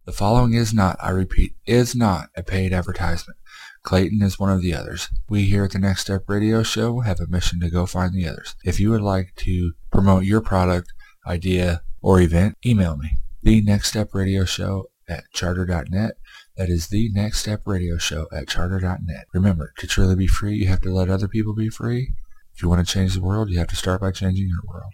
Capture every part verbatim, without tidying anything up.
The following is not, I repeat, is not a paid advertisement. Clayton is one of the others. We here at the Next Step Radio Show have a mission to go find the others. If you would like to promote your product, idea, or event, email me. The Next Step Radio Show at charter dot net. That is the Next Step Radio Show at charter dot net. Remember, to truly be free, you have to let other people be free. If you want to change the world, you have to start by changing your world.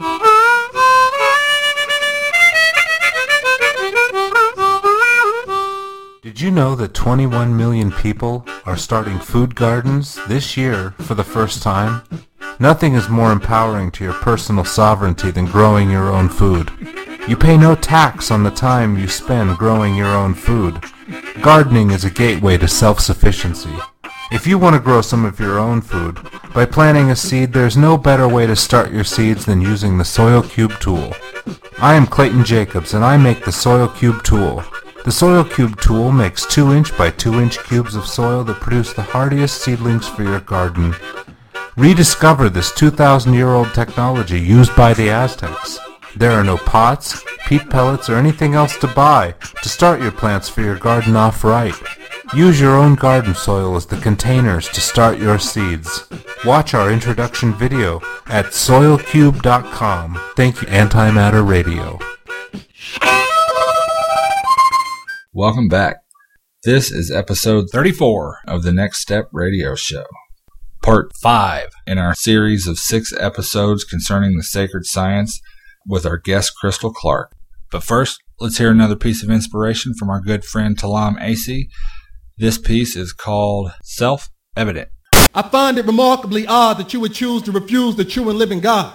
Did you know that twenty-one million people are starting food gardens this year for the first time? Nothing is more empowering to your personal sovereignty than growing your own food. You pay no tax on the time you spend growing your own food. Gardening is a gateway to self-sufficiency. If you want to grow some of your own food, by planting a seed, there's no better way to start your seeds than using the Soil Cube tool. I am Clayton Jacobs, and I make the Soil Cube tool. The Soil Cube tool makes two inch by two inch cubes of soil that produce the hardiest seedlings for your garden. Rediscover this two thousand year old technology used by the Aztecs. There are no pots, peat pellets, or anything else to buy to start your plants for your garden off right. Use your own garden soil as the containers to start your seeds. Watch our introduction video at soil cube dot com. Thank you, Antimatter Radio. Welcome back. This is episode thirty-four of the Next Step Radio Show, part five in our series of six episodes concerning the sacred science with our guest Crystal Clark. But first, let's hear another piece of inspiration from our good friend Talam Acey. This piece is called Self-Evident. I find it remarkably odd that you would choose to refuse the true and living God.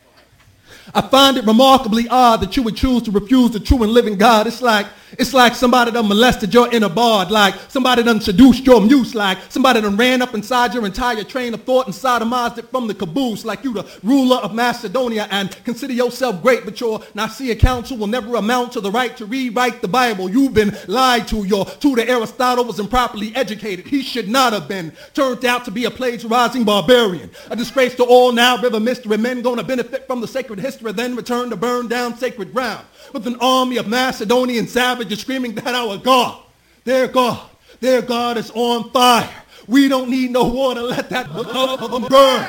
I find it remarkably odd that you would choose to refuse the true and living God. It's like it's like somebody done molested your inner bard, like somebody done seduced your muse, like somebody done ran up inside your entire train of thought and sodomized it from the caboose, like you the ruler of Macedonia and consider yourself great, but your Nicaea Council will never amount to the right to rewrite the Bible. You've been lied to. Your tutor Aristotle was improperly educated. He should not have been. Turned out to be a plagiarizing barbarian, a disgrace to all Nile River mystery. Men gonna benefit from the sacred history, then return to burn down sacred ground with an army of Macedonian savages screaming that our God, their God, their God is on fire. We don't need no water. Let that burn,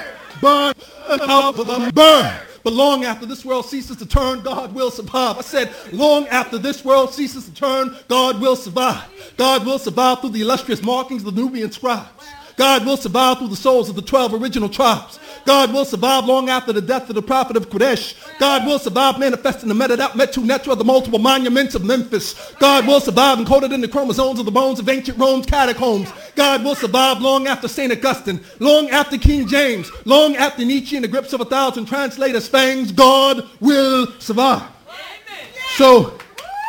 burn, burn. But long after this world ceases to turn, God will survive. I said, long after this world ceases to turn, God will survive. God will survive through the illustrious markings of the Nubian scribes. God will survive through the souls of the twelve original tribes. God will survive long after the death of the prophet of Qadesh. God will survive manifesting the Metu Neter of the multiple monuments of Memphis. God will survive encoded in the chromosomes of the bones of ancient Rome's catacombs. God will survive long after Saint Augustine, long after King James, long after Nietzsche in the grips of a thousand translators' fangs. God will survive. So,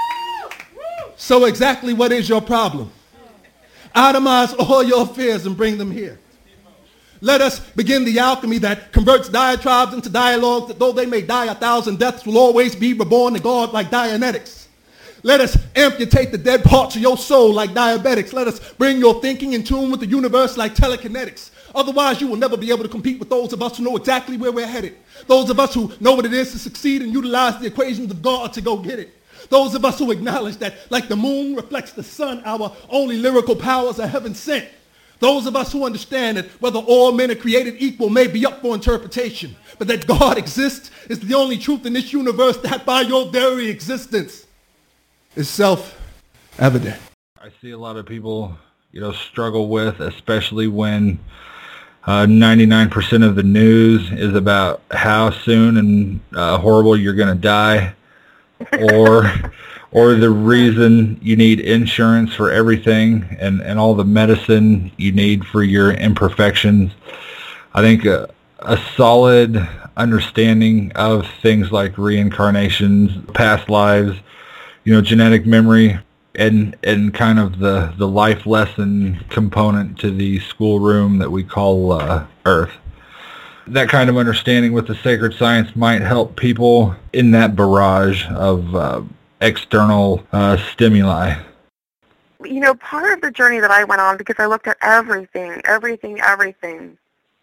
so exactly what is your problem? Itemize all your fears and bring them here. Let us begin the alchemy that converts diatribes into dialogues that though they may die a thousand deaths will always be reborn to God like Dianetics. Let us amputate the dead parts of your soul like diabetics. Let us bring your thinking in tune with the universe like telekinetics. Otherwise, you will never be able to compete with those of us who know exactly where we're headed. Those of us who know what it is to succeed and utilize the equations of God to go get it. Those of us who acknowledge that like the moon reflects the sun, our only lyrical powers are heaven sent. Those of us who understand that whether all men are created equal may be up for interpretation, but that God exists is the only truth in this universe that by your very existence is self-evident. I see a lot of people, you know, struggle with, especially when uh, ninety-nine percent of the news is about how soon and uh, horrible you're going to die, or or the reason you need insurance for everything and, and all the medicine you need for your imperfections. I think a, a solid understanding of things like reincarnations, past lives, you know, genetic memory, and and kind of the, the life lesson component to the schoolroom that we call uh, Earth. That kind of understanding with the sacred science might help people in that barrage of uh, external uh, stimuli. You know, part of the journey that I went on, because I looked at everything, everything, everything.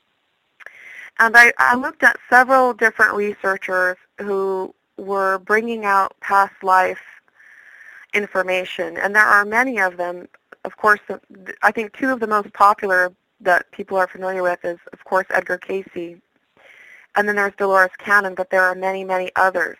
And I, I looked at several different researchers who were bringing out past life information, and there are many of them. Of course, I think two of the most popular that people are familiar with is, of course, Edgar Cayce, and then there's Dolores Cannon, but there are many, many others.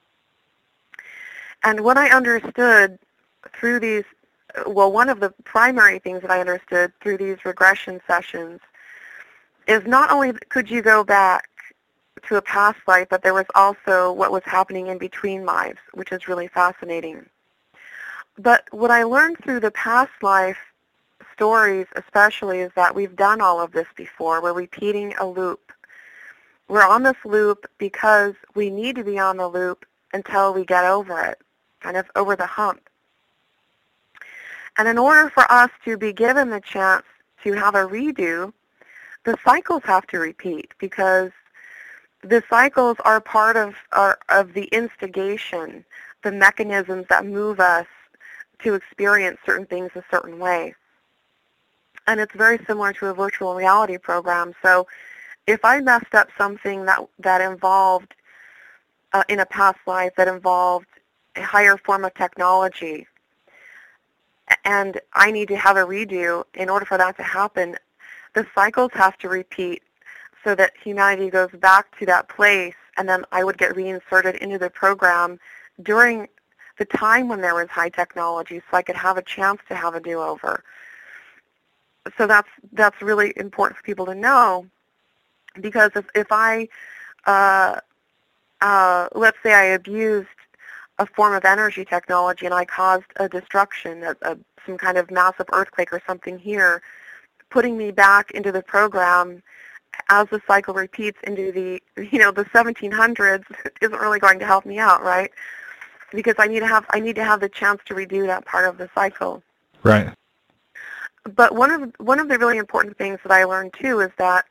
And what I understood through these, well, one of the primary things that I understood through these regression sessions is not only could you go back to a past life, but there was also what was happening in between lives, which is really fascinating. But what I learned through the past life stories especially is that we've done all of this before. We're repeating a loop. We're on this loop because we need to be on the loop until we get over it, kind of over the hump. And in order for us to be given the chance to have a redo, the cycles have to repeat, because the cycles are part of, are, of the instigation, the mechanisms that move us to experience certain things a certain way. And it's very similar to a virtual reality program. So if I messed up something that, that involved, uh, in a past life, that involved a higher form of technology, and I need to have a redo in order for that to happen, the cycles have to repeat so that humanity goes back to that place, and then I would get reinserted into the program during the time when there was high technology, so I could have a chance to have a do-over. So that's that's really important for people to know, because if, if I, uh, uh, let's say I abused a form of energy technology and I caused a destruction, a, a, some kind of massive earthquake or something here, putting me back into the program as the cycle repeats into the, you know, the seventeen hundreds isn't really going to help me out, right? Because I need to have I need to have the chance to redo that part of the cycle. Right. But one of one of the really important things that I learned too is that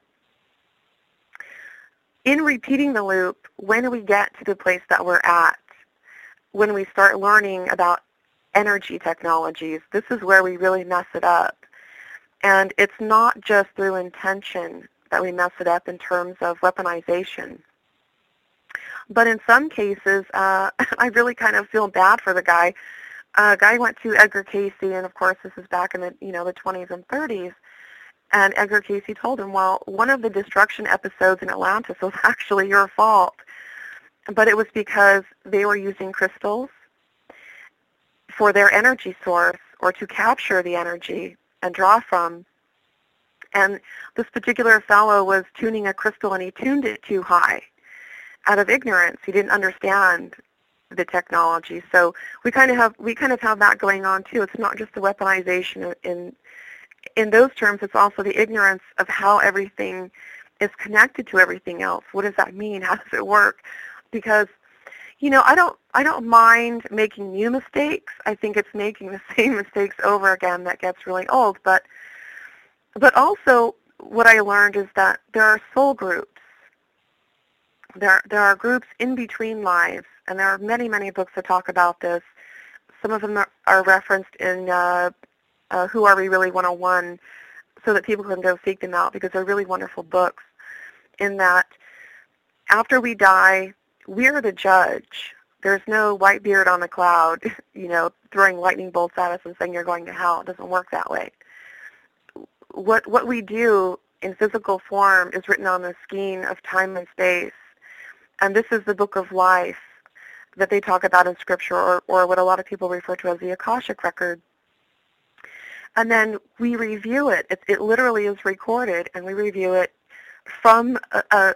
in repeating the loop, when we get to the place that we're at, when we start learning about energy technologies, this is where we really mess it up. And it's not just through intention that we mess it up in terms of weaponization. But in some cases, uh, I really kind of feel bad for the guy. A uh, guy went to Edgar Cayce, and of course this is back in the, you know, the twenties and thirties, and Edgar Cayce told him, well, one of the destruction episodes in Atlantis was actually your fault, but it was because they were using crystals for their energy source, or to capture the energy and draw from. And this particular fellow was tuning a crystal, and he tuned it too high out of ignorance. He didn't understand the technology. So we kind of have we kind of have that going on too. It's not just the weaponization in in those terms. It's also the ignorance of how everything is connected to everything else. What does that mean? How does it work? Because, you know, I don't I don't mind making new mistakes. I think it's making the same mistakes over again that gets really old. But but also what I learned is that there are soul groups. There there are groups in between lives, and there are many, many books that talk about this. Some of them are, are referenced in uh, uh, Who Are We Really one oh one, so that people can go seek them out, because they're really wonderful books, in that after we die, we're the judge. There's no Whitebeard on the cloud, you know, throwing lightning bolts at us and saying you're going to hell. It doesn't work that way. What what we do in physical form is written on the skein of time and space. And this is the book of life that they talk about in Scripture, or, or what a lot of people refer to as the Akashic record. And then we review it. It, it literally is recorded, and we review it from a, a,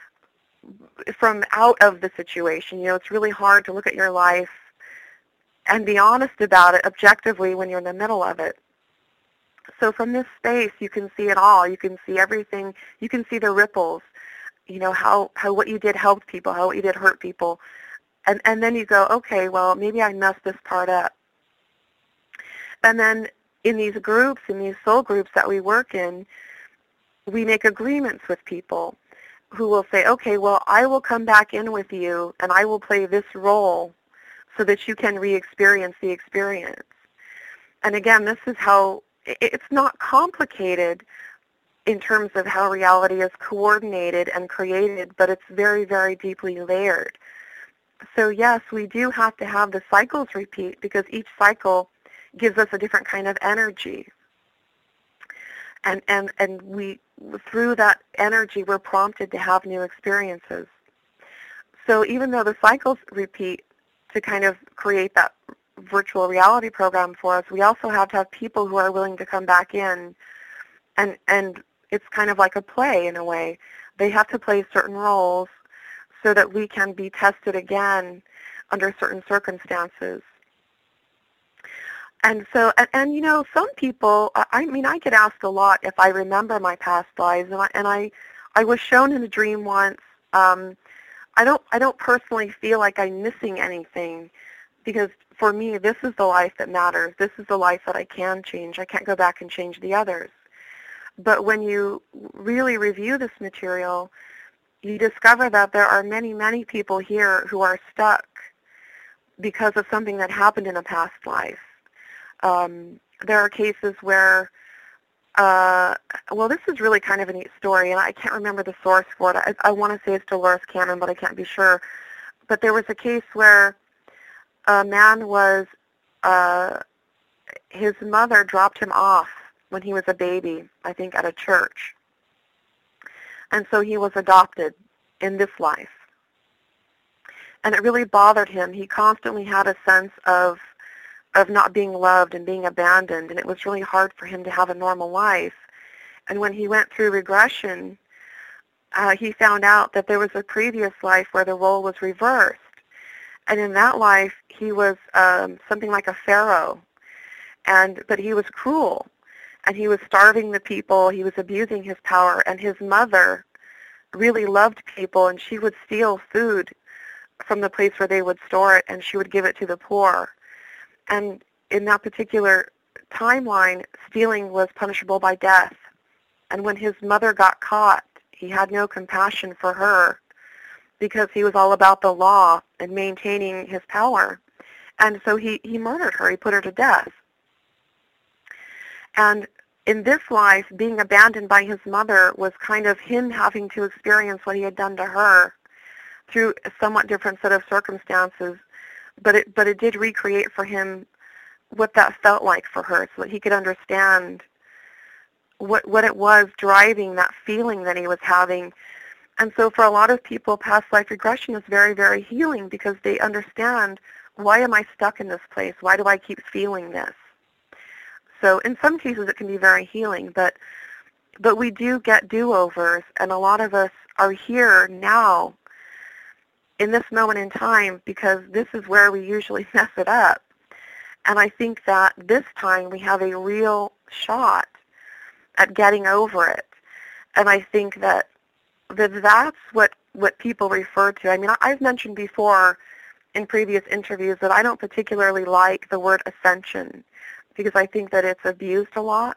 from out of the situation. You know, it's really hard to look at your life and be honest about it objectively when you're in the middle of it. So from this space, you can see it all. You can see everything. You can see the ripples. You know, how, how what you did helped people, how what you did hurt people. And and then you go, okay, well, maybe I messed this part up. And then in these groups, in these soul groups that we work in, we make agreements with people who will say, okay, well, I will come back in with you, and I will play this role so that you can re-experience the experience. And again, this is how, it's not complicated in terms of how reality is coordinated and created, but it's very, very deeply layered. so yes, we do have to have the cycles repeat because each cycle gives us a different kind of energy. And, and, and we, through that energy, we're prompted to have new experiences. So even though the cycles repeat to kind of create that virtual reality program for us, we also have to have people who are willing to come back in, and, and it's kind of like a play in a way. They have to play certain roles so that we can be tested again under certain circumstances. And so, and, and you know, some people, I mean, I get asked a lot if I remember my past lives, and I, and I, I was shown in a dream once. Um, I don't, I don't personally feel like I'm missing anything, because for me, this is the life that matters. This is the life that I can change. I can't go back and change the others. But when you really review this material, you discover that there are many, many people here who are stuck because of something that happened in a past life. Um, there are cases where, uh, well, this is really kind of a neat story, and I can't remember the source for it. I, I want to say it's Dolores Cannon, but I can't be sure. But there was a case where a man was, uh, his mother dropped him off when he was a baby, I think at a church. And so he was adopted in this life. And it really bothered him. He constantly had a sense of of not being loved and being abandoned, and it was really hard for him to have a normal life. And when he went through regression, uh, he found out that there was a previous life where the role was reversed. And in that life, he was um, something like a pharaoh, and but he was cruel, and he was starving the people, he was abusing his power, and his mother really loved people, and she would steal food from the place where they would store it, and she would give it to the poor. And in that particular timeline, stealing was punishable by death. And when his mother got caught, he had no compassion for her because he was all about the law and maintaining his power. And so he, he murdered her. He put her to death. And in this life, being abandoned by his mother was kind of him having to experience what he had done to her through a somewhat different set of circumstances. But it, but it did recreate for him what that felt like for her so that he could understand what, what it was driving that feeling that he was having. And so for a lot of people, past life regression is very, very healing because they understand, why am I stuck in this place? Why do I keep feeling this? So in some cases it can be very healing, but but we do get do-overs, and a lot of us are here now in this moment in time because this is where we usually mess it up. And I think that this time we have a real shot at getting over it. And I think that, that that's what, what people refer to. I mean, I've mentioned before in previous interviews that I don't particularly like the word ascension because I think that it's abused a lot.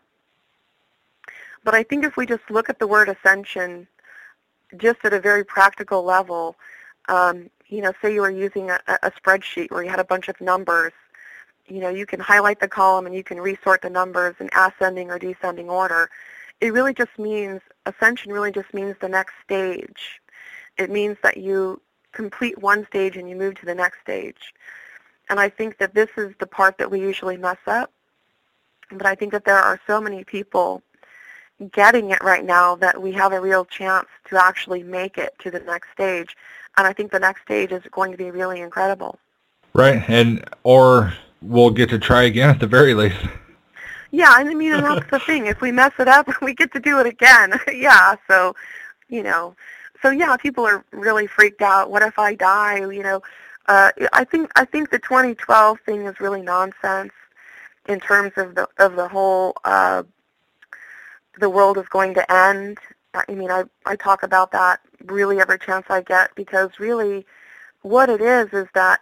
But I think if we just look at the word ascension just at a very practical level, um, you know, say you were using a, a spreadsheet where you had a bunch of numbers, you know, you can highlight the column and you can resort the numbers in ascending or descending order. It really just means, ascension really just means the next stage. It means that you complete one stage and you move to the next stage. And I think that this is the part that we usually mess up. But I think that there are so many people getting it right now that we have a real chance to actually make it to the next stage. And I think the next stage is going to be really incredible. Right, and or we'll get to try again at the very least. Yeah, I mean, and that's the thing. If we mess it up, we get to do it again. Yeah, so, you know, so yeah, people are really freaked out. What if I die? You know, uh, I think I think the twenty twelve thing is really nonsense in terms of the of the whole. Uh, the world is going to end. I mean, I I talk about that really every chance I get because really, what it is is that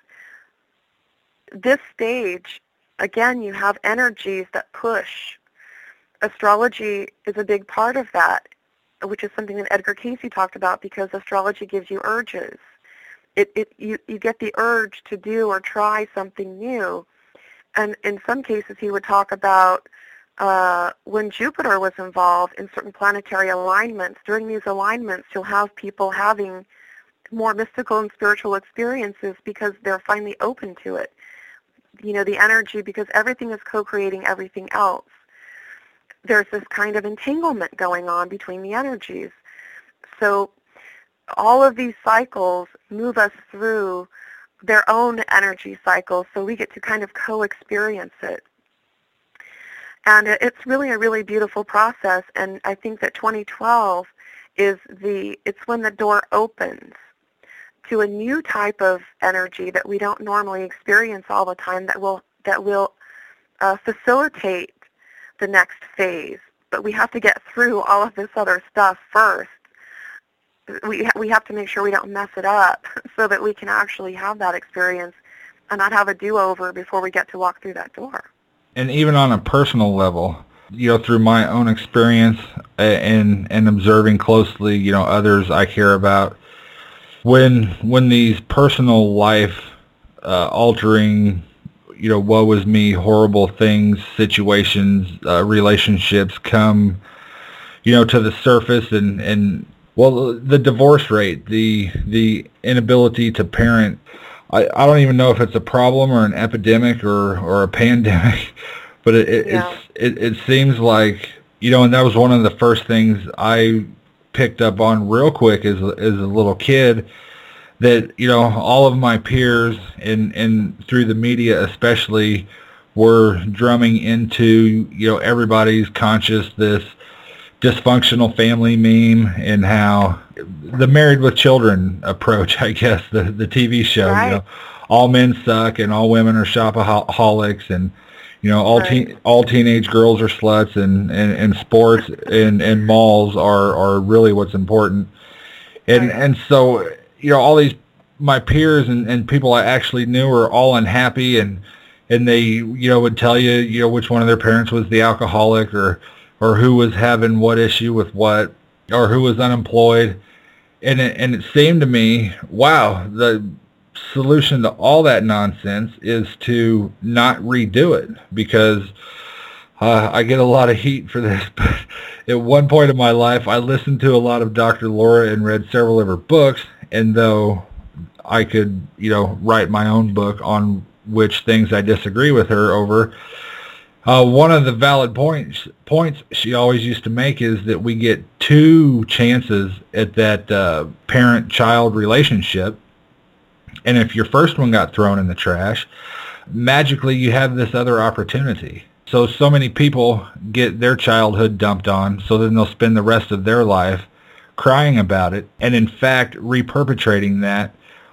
this stage. Again, you have energies that push. Astrology is a big part of that, which is something that Edgar Cayce talked about because astrology gives you urges. It, it, you, you get the urge to do or try something new. And in some cases, he would talk about uh, when Jupiter was involved in certain planetary alignments. During these alignments, you'll have people having more mystical and spiritual experiences because they're finally open to it. You know, the energy, because everything is co-creating everything else. There's this kind of entanglement going on between the energies. So all of these cycles move us through their own energy cycles, so we get to kind of co-experience it. And it's really a really beautiful process, and I think that twenty twelve is the, it's when the door opens to a new type of energy that we don't normally experience all the time that will, that will uh, facilitate the next phase. But we have to get through all of this other stuff first. We, we have to make sure we don't mess it up so that we can actually have that experience and not have a do-over before we get to walk through that door. And even on a personal level, you know, through my own experience and and observing closely, you know, others I care about, when when these personal life uh, altering, you know, woe is me, horrible things, situations, uh, relationships come, you know, to the surface, and and well, the divorce rate, the the inability to parent. I, I don't even know if it's a problem or an epidemic or, or a pandemic, but it, it, yeah. it's, it it seems like, you know, and that was one of the first things I picked up on real quick as, as a little kid, that, you know, all of my peers and, and through the media especially were drumming into, you know, everybody's conscious this dysfunctional family meme, and how the Married with Children approach, I guess, the the T V show, right. you know, all men suck and all women are shopaholics, and, you know, all right. teen, all teenage girls are sluts, and, and, and sports and, and malls are, are really what's important. And right. and so, you know, all these, my peers and, and people I actually knew were all unhappy, and and they, you know, would tell you, you know, which one of their parents was the alcoholic, or or who was having what issue with what, or who was unemployed. And it, and it seemed to me, wow, the solution to all that nonsense is to not redo it, because uh, I get a lot of heat for this. But at one point in my life, I listened to a lot of Doctor Laura and read several of her books, and though I could, you know, write my own book on which things I disagree with her over, Uh, one of the valid points points she always used to make is that we get two chances at that uh, parent-child relationship, and if your first one got thrown in the trash, magically you have this other opportunity. So, so many people get their childhood dumped on, so then they'll spend the rest of their life crying about it, and in fact reperpetrating that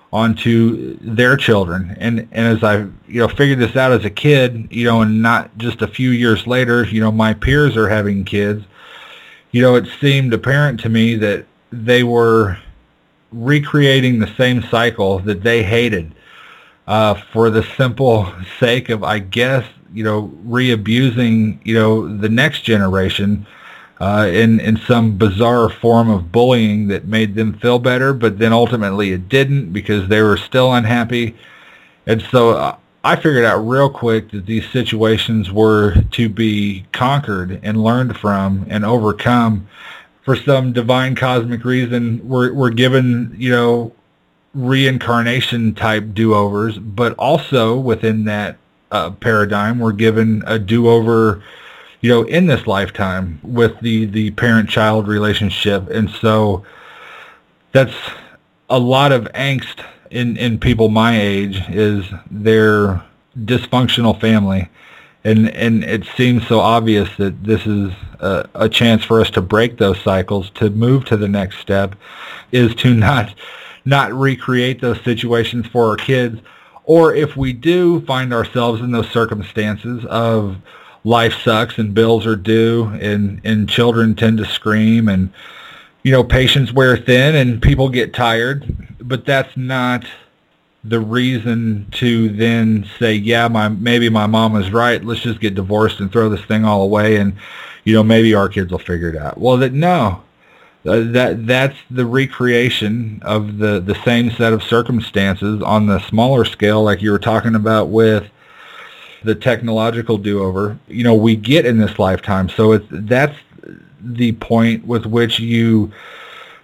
onto their children. And and as I, you know, figured this out as a kid, you know, and not just a few years later, you know, my peers are having kids, you know, it seemed apparent to me that they were recreating the same cycle that they hated, uh, for the simple sake of, I guess, you know, re-abusing, you know, the next generation, Uh, in, in some bizarre form of bullying that made them feel better, but then ultimately it didn't, because they were still unhappy. And so uh, I figured out real quick that these situations were to be conquered and learned from and overcome. For some divine cosmic reason, we're, we're given, you know, reincarnation type do-overs, but also within that uh, paradigm, we're given a do-over, you know, in this lifetime with the, the parent-child relationship. And so that's a lot of angst in, in people my age, is their dysfunctional family. And and it seems so obvious that this is a, a chance for us to break those cycles, to move to the next step, is to not not recreate those situations for our kids. Or if we do find ourselves in those circumstances of life sucks and bills are due, and, and children tend to scream, and, you know, patience wear thin and people get tired, but that's not the reason to then say, yeah, my maybe my mom was right, let's just get divorced and throw this thing all away, and, you know, maybe our kids will figure it out. Well, that no, uh, that that's the recreation of the, the same set of circumstances on the smaller scale, like you were talking about with the technological do-over, you know, we get in this lifetime. So it's, that's the point with which you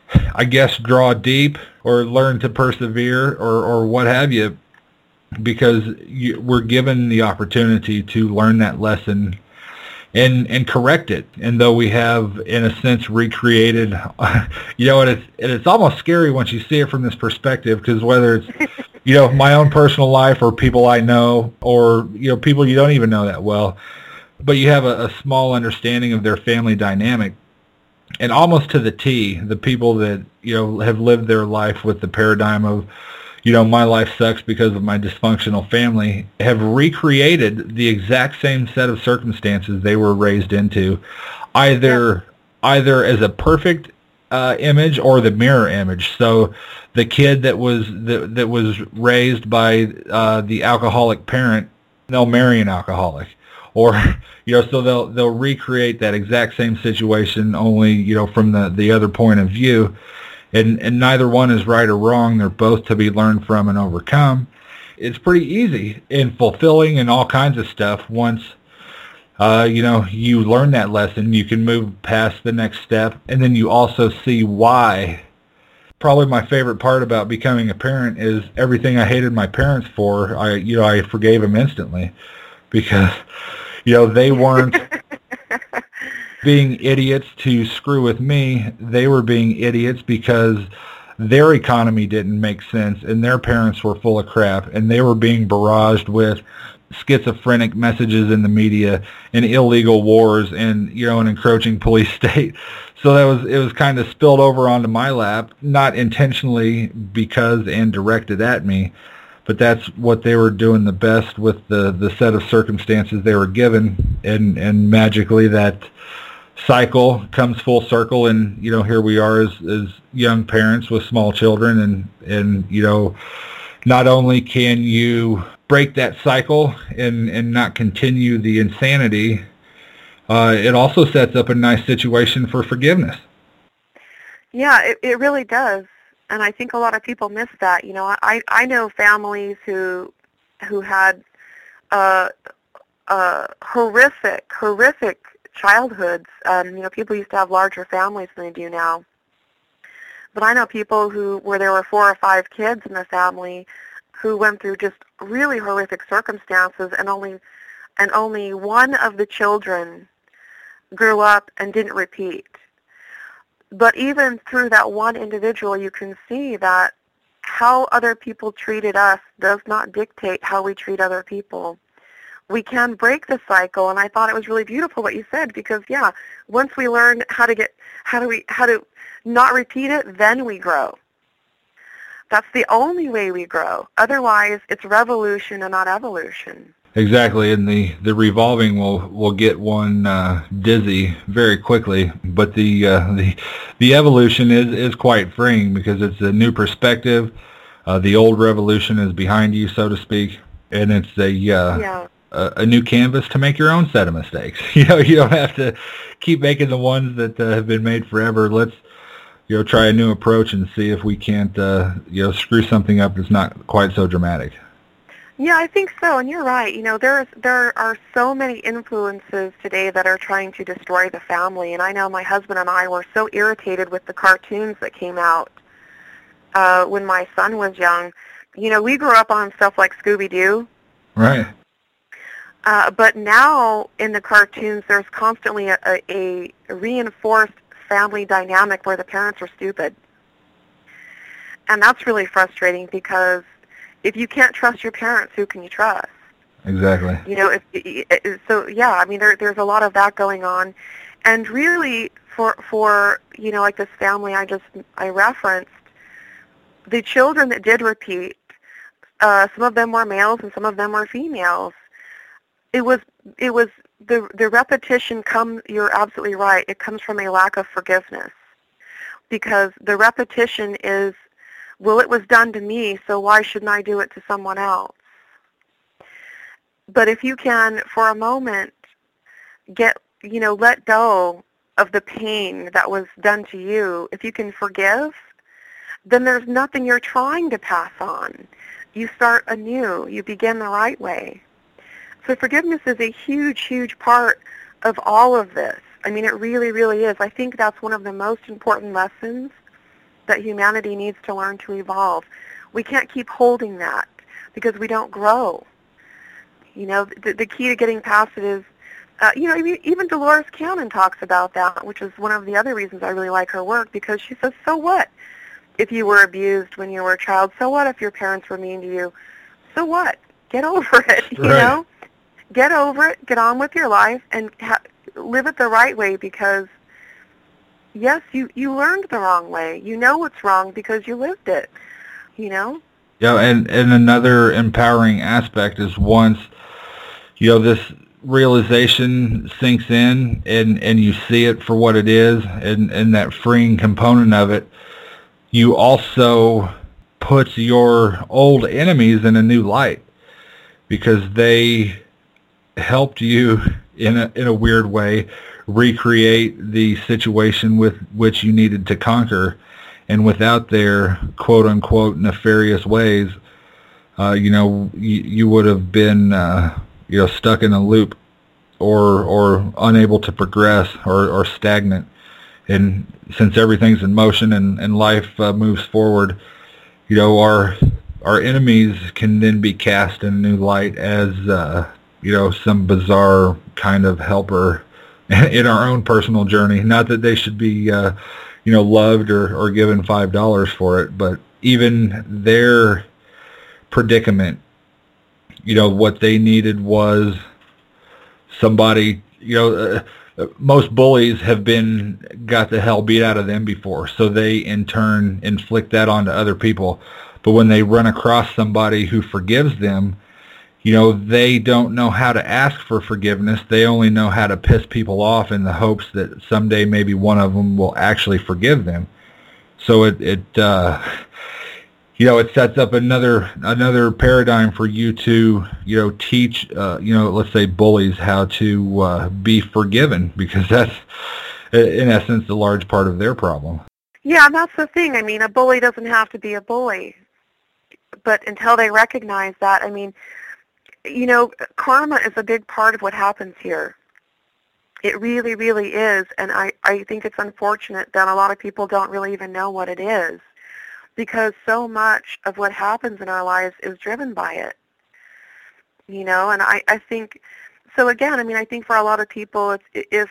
I guess, draw deep or learn to persevere or, or what have you, because you, we're given the opportunity to learn that lesson and and correct it. And though we have, in a sense, recreated, you know, and it's, and it's almost scary once you see it from this perspective, because whether it's, you know, my own personal life or people I know or, you know, people you don't even know that well, but you have a, a small understanding of their family dynamic. And almost to the T, the people that, you know, have lived their life with the paradigm of, you know, my life sucks because of my dysfunctional family, have recreated the exact same set of circumstances they were raised into, either yeah. either as a perfect uh, image or the mirror image. So the kid that was that, that was raised by uh, the alcoholic parent, they'll marry an alcoholic. Or, you know, so they'll they'll recreate that exact same situation, only, you know, from the, the other point of view. And and neither one is right or wrong. They're both to be learned from and overcome. It's pretty easy and fulfilling and all kinds of stuff. Once, uh, you know, you learn that lesson, you can move past the next step. And then you also see why. Probably my favorite part about becoming a parent is everything I hated my parents for, I, you know, I forgave them instantly. Because, you know, they weren't being idiots to screw with me. They were being idiots because their economy didn't make sense and their parents were full of crap and they were being barraged with schizophrenic messages in the media and illegal wars and, you know, an encroaching police state. So that was, it was kind of spilled over onto my lap, not intentionally because and directed at me. But that's what they were doing the best with the, the set of circumstances they were given, and, and magically that cycle comes full circle, and, you know, here we are as, as young parents with small children, and, and, you know, not only can you break that cycle and, and not continue the insanity, uh, it also sets up a nice situation for forgiveness. Yeah, it, it really does. And I think a lot of people miss that. You know, I, I know families who who had uh, uh, horrific, horrific childhoods. Um, you know, people used to have larger families than they do now. But I know people who, where there were four or five kids in the family, who went through just really horrific circumstances, and only and only one of the children grew up and didn't repeat. But even through that one individual, you can see that how other people treated us does not dictate how we treat other people. We can break the cycle, and I thought it was really beautiful what you said, because yeah, once we learn how to get, how do we, how to not repeat it, then we grow. That's the only way we grow. Otherwise, it's revolution and not evolution. Exactly, and the, the revolving will, will get one uh, dizzy very quickly, but the uh, the the evolution is, is quite freeing because it's a new perspective. Uh, the old revolution is behind you, so to speak, and it's a, uh, yeah. a a new canvas to make your own set of mistakes. You know, you don't have to keep making the ones that uh, have been made forever. Let's, you know, try a new approach and see if we can't uh, you know screw something up that's not quite so dramatic. Yeah, I think so, and you're right. You know, there there are so many influences today that are trying to destroy the family, and I know my husband and I were so irritated with the cartoons that came out uh, when my son was young. You know, we grew up on stuff like Scooby-Doo. Right. Uh, but now in the cartoons, there's constantly a, a, a reinforced family dynamic where the parents are stupid. And that's really frustrating because if you can't trust your parents, who can you trust? Exactly. You know, if, so yeah, I mean, there, there's a lot of that going on. And really, for, for, you know, like this family I just, I referenced, the children that did repeat, uh, some of them were males and some of them were females. It was, it was, the, the repetition comes, you're absolutely right, it comes from a lack of forgiveness. Because the repetition is, well, it was done to me, so why shouldn't I do it to someone else? But if you can, for a moment, get, you know, let go of the pain that was done to you, if you can forgive, then there's nothing you're trying to pass on. You start anew. You begin the right way. So forgiveness is a huge, huge part of all of this. I mean, it really, really is. I think that's one of the most important lessons that humanity needs to learn to evolve. We can't keep holding that because we don't grow. You know, the, the key to getting past it is, uh, you know, even Dolores Cannon talks about that, which is one of the other reasons I really like her work, because she says, so what if you were abused when you were a child? So what if your parents were mean to you? So what? Get over it, you right. know? Get over it, get on with your life, and ha- live it the right way, because, yes, you, you learned the wrong way. You know what's wrong because you lived it, you know? Yeah, and, and another empowering aspect is once, you know, this realization sinks in and, and you see it for what it is, and, and that freeing component of it, you also put your old enemies in a new light, because they helped you in a in a weird way recreate the situation with which you needed to conquer, and without their quote unquote nefarious ways, uh, you know, you, you would have been uh, you know, stuck in a loop, or or unable to progress, or, or stagnant. And since everything's in motion and, and life uh, moves forward, you know, our our enemies can then be cast in a new light as uh, you know, some bizarre kind of helper in our own personal journey. Not that they should be uh, you know, loved or, or given five dollars for it, but even their predicament, you know, what they needed was somebody, you know, uh, most bullies have been got the hell beat out of them before, so they in turn inflict that onto other people. But when they run across somebody who forgives them, you know, they don't know how to ask for forgiveness. They only know how to piss people off in the hopes that someday maybe one of them will actually forgive them. So it, it uh, you know, it sets up another another paradigm for you to, you know, teach, uh, you know, let's say bullies how to uh, be forgiven, because that's, in essence, a large part of their problem. Yeah, and that's the thing. I mean, a bully doesn't have to be a bully. But until they recognize that, I mean, you know, karma is a big part of what happens here. It really, really is. And I, I think it's unfortunate that a lot of people don't really even know what it is, because so much of what happens in our lives is driven by it. You know, and I, I think, so again, I mean, I think for a lot of people, it's, if,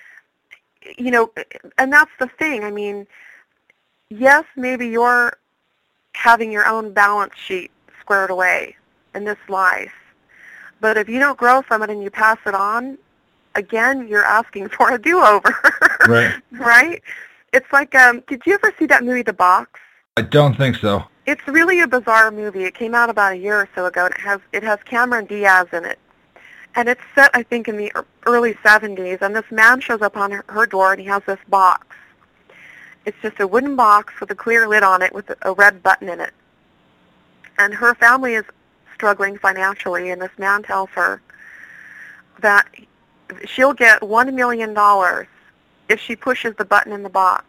you know, and that's the thing. I mean, yes, maybe you're having your own balance sheet squared away in this life, but if you don't grow from it and you pass it on, again, you're asking for a do-over. Right. Right? It's like, um, did you ever see that movie, The Box? I don't think so. It's really a bizarre movie. It came out about a year or so ago, and it has it has Cameron Diaz in it. And it's set, I think, in the early seventies, and this man shows up on her, her door, and he has this box. It's just a wooden box with a clear lid on it with a, a red button in it. And her family is struggling financially, and this man tells her that she'll get one million dollars if she pushes the button in the box.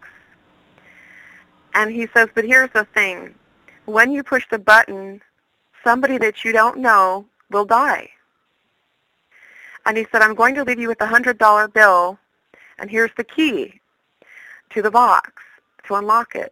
And he says, but here's the thing. When you push the button, somebody that you don't know will die. And he said, I'm going to leave you with a one hundred dollar bill, and here's the key to the box to unlock it.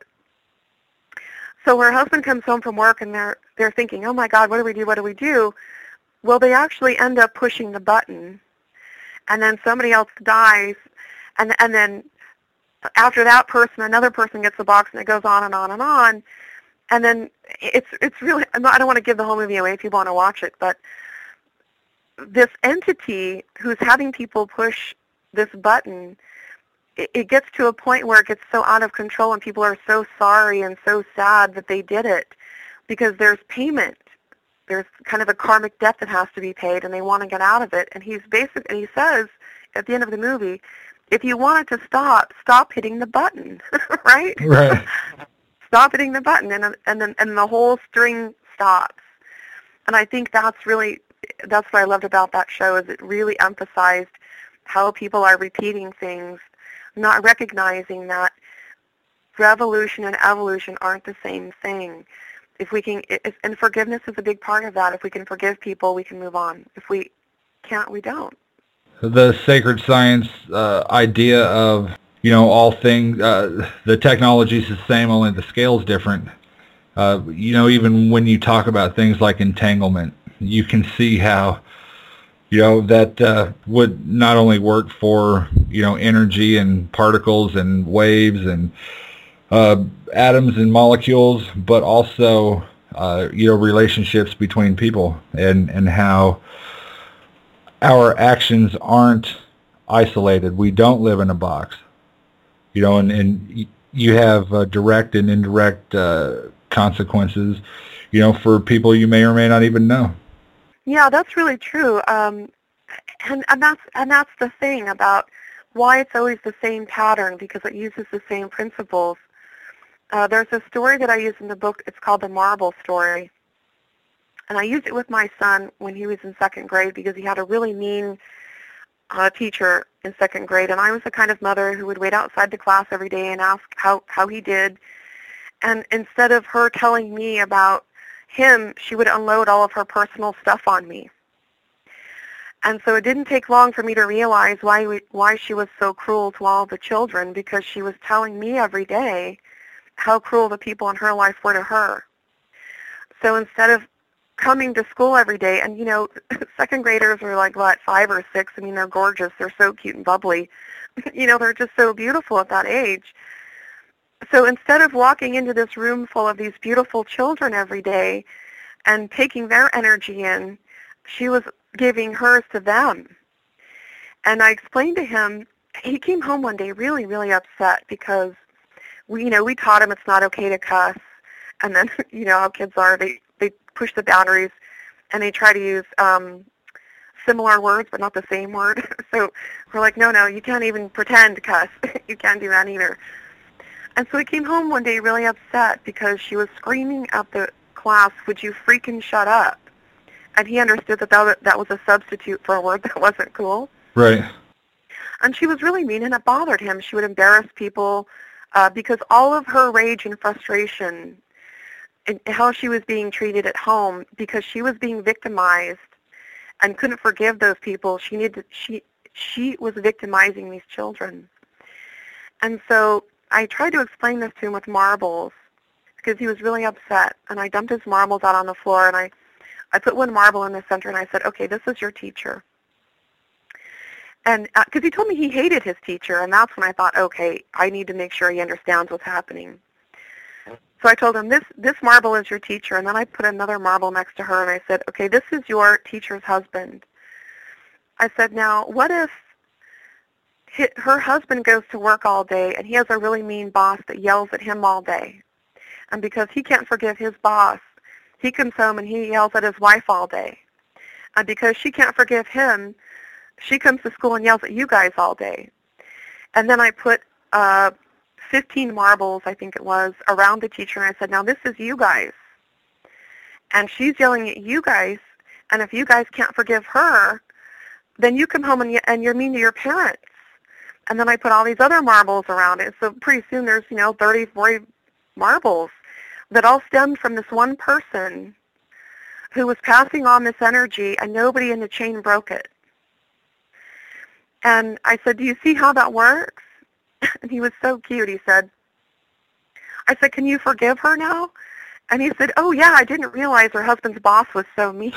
So her husband comes home from work, and they're they're thinking, oh, my God, what do we do, what do we do? Well, they actually end up pushing the button, and then somebody else dies, and and then after that person, another person gets the box, and it goes on and on and on. And then it's it's really, I'm not, I don't want to give the whole movie away if you want to watch it, but this entity who's having people push this button, it, it gets to a point where it gets so out of control, and people are so sorry and so sad that they did it, because there's payment. There's kind of a karmic debt that has to be paid, and they want to get out of it. And he's basic, and he says at the end of the movie, if you want it to stop, stop hitting the button, right? Right. Stop hitting the button, and and then and the whole string stops. And I think that's really, that's what I loved about that show, is it really emphasized how people are repeating things, not recognizing that revolution and evolution aren't the same thing. If we can, if, and forgiveness is a big part of that. If we can forgive people, we can move on. If we can't, we don't. The sacred science uh, idea of, you know, all things, uh, the technology's the same, only the scale's different. Uh, you know, even when you talk about things like entanglement, you can see how, you know, that uh, would not only work for, you know, energy and particles and waves and uh, atoms and molecules, but also, uh, you know, relationships between people, and, and how our actions aren't isolated. We don't live in a box, you know, and, and you have uh, direct and indirect uh, consequences, you know, for people you may or may not even know. Yeah, that's really true. Um, and, and that's and that's the thing about why it's always the same pattern, because it uses the same principles. Uh, there's a story that I use in the book. It's called the marble story. And I used it with my son when he was in second grade because he had a really mean uh, teacher in second grade. And I was the kind of mother who would wait outside the class every day and ask how, how he did. And instead of her telling me about him, she would unload all of her personal stuff on me. And so it didn't take long for me to realize why we, why she was so cruel to all the children, because she was telling me every day how cruel the people in her life were to her. So instead of coming to school every day, and you know, second graders are like, what, five or six? I mean, they're gorgeous. They're so cute and bubbly. You know, they're just so beautiful at that age. So instead of walking into this room full of these beautiful children every day and taking their energy in, she was giving hers to them. And I explained to him, he came home one day really, really upset because we, you know, we taught him it's not okay to cuss. And then, you know how kids are, they, they push the boundaries and they try to use um, similar words but not the same word. So we're like, no, no, you can't even pretend to cuss. You can't do that either. And so he came home one day really upset because she was screaming at the class, would you freaking shut up? And he understood that that was, that was a substitute for a word that wasn't cool. Right. And she was really mean, and it bothered him. She would embarrass people uh, because all of her rage and frustration and how she was being treated at home, because she was being victimized and couldn't forgive those people, she needed she she was victimizing these children. And so I tried to explain this to him with marbles because he was really upset. And I dumped his marbles out on the floor, and I, I put one marble in the center, and I said, okay, this is your teacher. And because uh, he told me he hated his teacher, and that's when I thought, okay, I need to make sure he understands what's happening. So I told him, this, this marble is your teacher, and then I put another marble next to her, and I said, okay, this is your teacher's husband. I said, now, what if her husband goes to work all day and he has a really mean boss that yells at him all day? And because he can't forgive his boss, he comes home and he yells at his wife all day. And because she can't forgive him, she comes to school and yells at you guys all day. And then I put uh, fifteen marbles, I think it was, around the teacher, and I said, now this is you guys. And she's yelling at you guys, and if you guys can't forgive her, then you come home and, y- and you're mean to your parents. And then I put all these other marbles around it. So pretty soon there's, you know, thirty, forty marbles that all stemmed from this one person who was passing on this energy, and nobody in the chain broke it. And I said, do you see how that works? And he was so cute. He said, I said, can you forgive her now? And he said, oh, yeah, I didn't realize her husband's boss was so mean.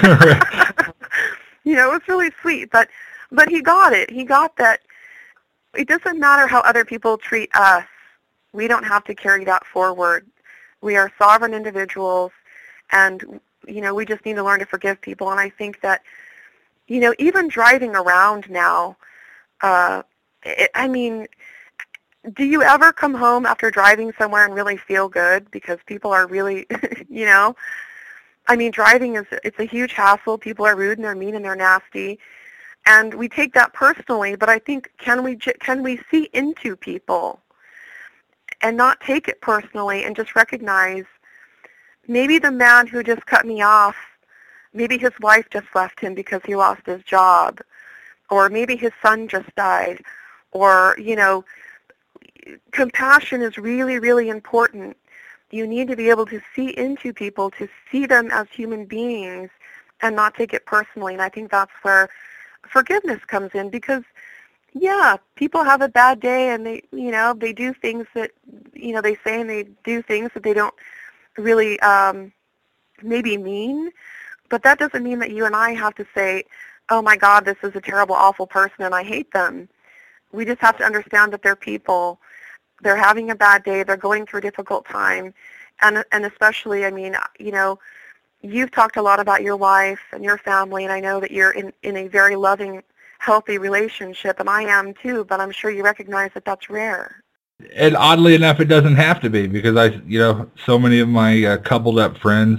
You know, it was really sweet. But, but he got it. He got that it doesn't matter how other people treat us. We don't have to carry that forward. We are sovereign individuals, and, you know, we just need to learn to forgive people. And I think that, you know, even driving around now, uh, it, I mean, do you ever come home after driving somewhere and really feel good because people are really, you know, I mean, driving is, it's a huge hassle. People are rude and they're mean and they're nasty. And we take that personally, but I think, can we can we see into people and not take it personally and just recognize maybe the man who just cut me off, maybe his wife just left him because he lost his job, or maybe his son just died, or, you know, compassion is really, really important. You need to be able to see into people, to see them as human beings and not take it personally. And I think that's where forgiveness comes in, because, yeah, people have a bad day, and they, you know, they do things that, you know, they say and they do things that they don't really um, maybe mean, but that doesn't mean that you and I have to say, oh my God, this is a terrible, awful person and I hate them. We just have to understand that they're people. They're having a bad day. They're going through a difficult time. And, and especially, I mean, you know, you've talked a lot about your wife and your family, and I know that you're in, in a very loving, healthy relationship, and I am too, but I'm sure you recognize that that's rare. And oddly enough, it doesn't have to be, because I, you know, so many of my uh, coupled up friends,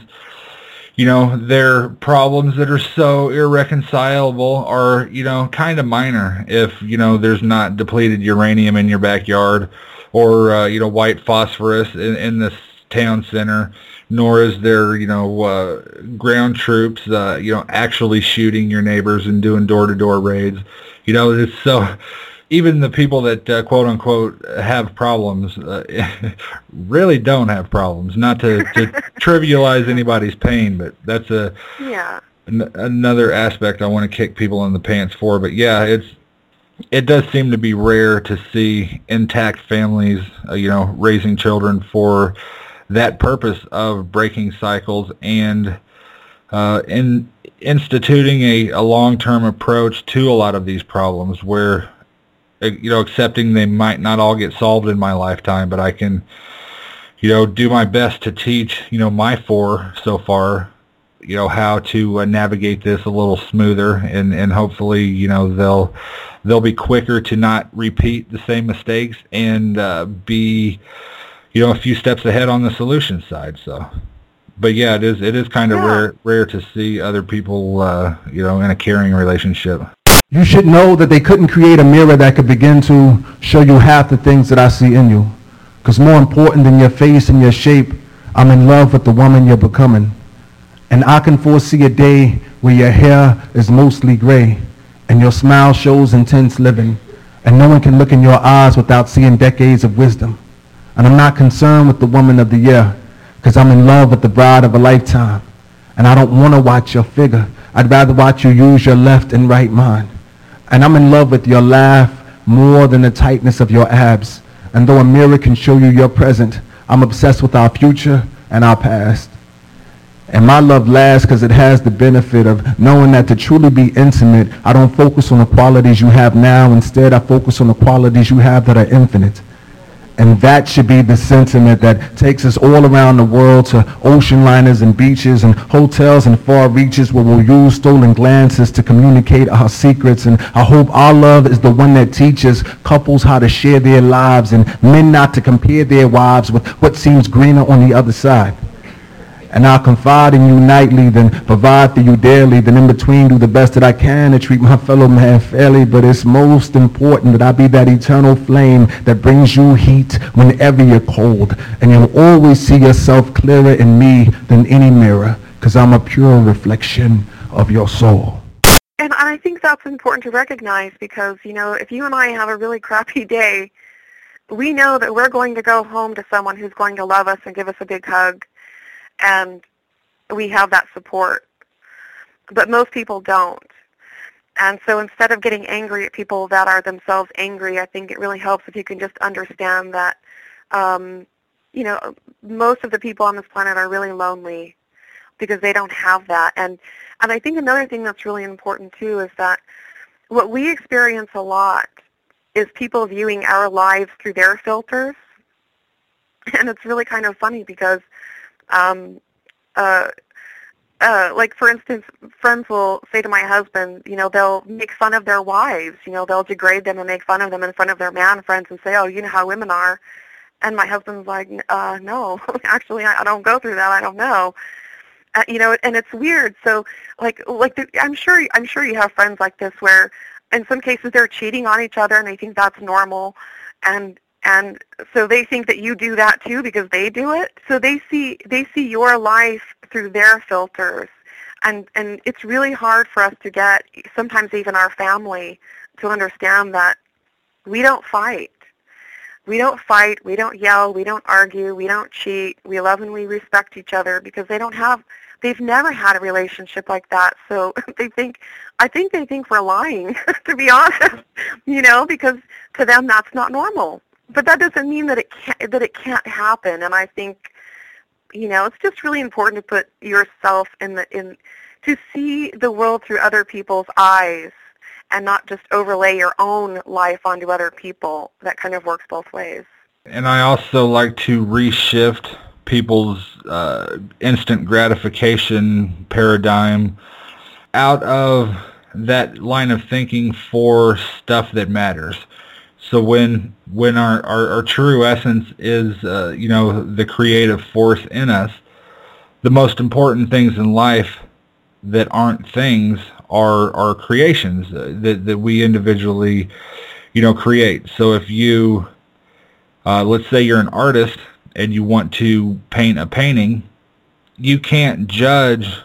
you know, their problems that are so irreconcilable are, you know, kind of minor if, you know, there's not depleted uranium in your backyard or, uh, you know, white phosphorus in, in the town center, nor is there, you know, uh, ground troops, uh, you know, actually shooting your neighbors and doing door-to-door raids. You know, it's so, even the people that, uh, quote-unquote, have problems uh, really don't have problems. Not to, to trivialize anybody's pain, but that's a yeah. n- another aspect I want to kick people in the pants for. But, yeah, it's it does seem to be rare to see intact families, uh, you know, raising children for that purpose of breaking cycles and uh, in instituting a, a long-term approach to a lot of these problems where, you know, accepting they might not all get solved in my lifetime, but I can, you know, do my best to teach, you know, my four so far, you know, how to uh, navigate this a little smoother, and, and hopefully, you know, they'll they'll be quicker to not repeat the same mistakes and uh, be, you know, a few steps ahead on the solution side. So, but yeah, it is it is kind of yeah. rare rare to see other people, uh, you know, in a caring relationship. You should know that they couldn't create a mirror that could begin to show you half the things that I see in you. Because more important than your face and your shape, I'm in love with the woman you're becoming. And I can foresee a day where your hair is mostly gray and your smile shows intense living, and no one can look in your eyes without seeing decades of wisdom. And I'm not concerned with the woman of the year, because I'm in love with the bride of a lifetime. And I don't want to watch your figure. I'd rather watch you use your left and right mind. And I'm in love with your laugh more than the tightness of your abs. And though a mirror can show you your present, I'm obsessed with our future and our past. And my love lasts because it has the benefit of knowing that to truly be intimate, I don't focus on the qualities you have now. Instead, I focus on the qualities you have that are infinite. And that should be the sentiment that takes us all around the world to ocean liners and beaches and hotels and far reaches where we'll use stolen glances to communicate our secrets. And I hope our love is the one that teaches couples how to share their lives and men not to compare their wives with what seems greener on the other side. And I'll confide in you nightly, then provide for you daily, then in between do the best that I can to treat my fellow man fairly. But it's most important that I be that eternal flame that brings you heat whenever you're cold. And you'll always see yourself clearer in me than any mirror, because I'm a pure reflection of your soul. And I think that's important to recognize, because, you know, if you and I have a really crappy day, we know that we're going to go home to someone who's going to love us and give us a big hug. And we have that support. But most people don't. And so instead of getting angry at people that are themselves angry, I think it really helps if you can just understand that, um, you know, most of the people on this planet are really lonely because they don't have that. And, and I think another thing that's really important, too, is that what we experience a lot is people viewing our lives through their filters. And it's really kind of funny because Um, uh, uh, like, for instance, friends will say to my husband, you know, they'll make fun of their wives. You know, they'll degrade them and make fun of them in front of their man friends and say, oh, you know how women are. And my husband's like, uh, no, actually, I, I don't go through that. I don't know. Uh, you know, and it's weird. So, like, like the, I'm sure, I'm sure you have friends like this where, in some cases, they're cheating on each other and they think that's normal, and And so they think that you do that too because they do it. So they see they see your life through their filters. And, and it's really hard for us to get, sometimes even our family, to understand that we don't fight. We don't fight. We don't yell. We don't argue. We don't cheat. We love and we respect each other because they don't have they've never had a relationship like that. So they think, I think they think we're lying, to be honest, you know, because to them that's not normal. But that doesn't mean that it can't, that it can't happen. And I think, you know, it's just really important to put yourself in the, in, to see the world through other people's eyes and not just overlay your own life onto other people. That kind of works both ways. And I also like to reshift people's uh, instant gratification paradigm out of that line of thinking for stuff that matters. So when when our, our, our true essence is, uh, you know, the creative force in us, the most important things in life that aren't things are are creations that, that we individually, you know, create. So if you, uh, let's say you're an artist and you want to paint a painting, you can't judge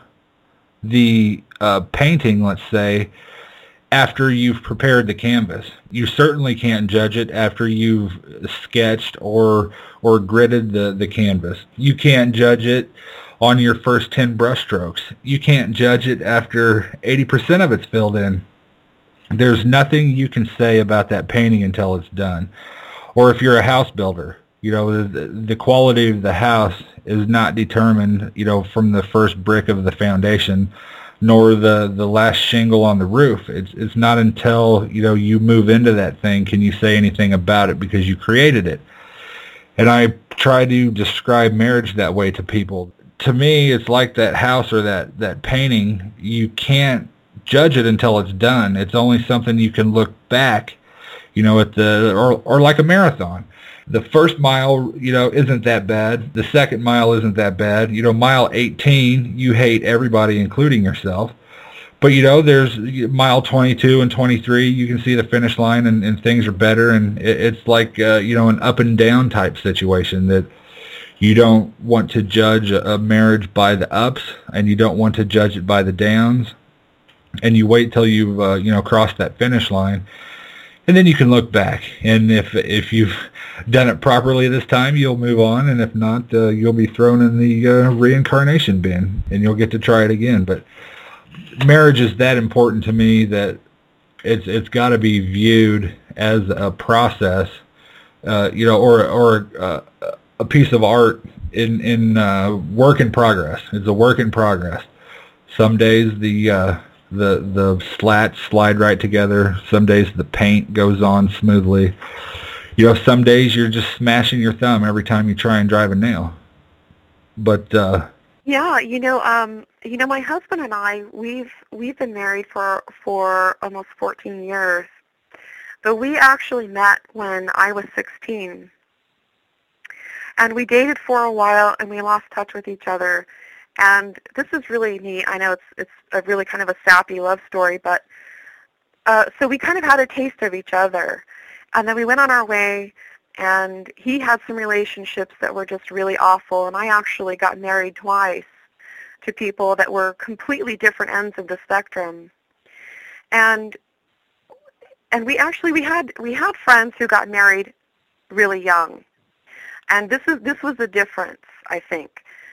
the uh, painting, let's say, after you've prepared the canvas. You certainly can't judge it after you've sketched or or gridded the, the canvas. You can't judge it on your first ten brush strokes. You can't judge it after eighty percent of it's filled in. There's nothing you can say about that painting until it's done. Or if you're a house builder, you know, the, the quality of the house is not determined, you know, from the first brick of the foundation, nor the, the last shingle on the roof. It's it's not until, you know, you move into that thing can you say anything about it because you created it. And I try to describe marriage that way to people. To me, it's like that house or that, that painting. You can't judge it until it's done. It's only something you can look back, you know, at the, or, or like a marathon. The first mile, you know, isn't that bad. The second mile isn't that bad. You know, mile eighteen, you hate everybody, including yourself. But, you know, there's mile twenty-two and twenty-three, you can see the finish line and, and things are better. And it, it's like, uh, you know, an up and down type situation that you don't want to judge a, a marriage by the ups and you don't want to judge it by the downs. And you wait till you've, uh, you know, crossed that finish line. And then you can look back, and if if you've done it properly this time, you'll move on, and if not, uh, you'll be thrown in the uh, reincarnation bin, and you'll get to try it again. But marriage is that important to me that it's it's got to be viewed as a process, uh, you know, or or uh, a piece of art in in uh, work in progress. It's a work in progress. Some days the uh, The the slats slide right together. Some days the paint goes on smoothly. You know, some days you're just smashing your thumb every time you try and drive a nail. But uh, yeah, you know, um, you know, my husband and I, we've we've been married for for almost fourteen years. But we actually met when I was sixteen, and we dated for a while, and we lost touch with each other. And this is really neat. I know it's it's a really kind of a sappy love story, but uh, so we kind of had a taste of each other. And then we went on our way, and he had some relationships that were just really awful, and I actually got married twice to people that were completely different ends of the spectrum. And and we actually we had we had friends who got married really young. And this is this was the difference, I think.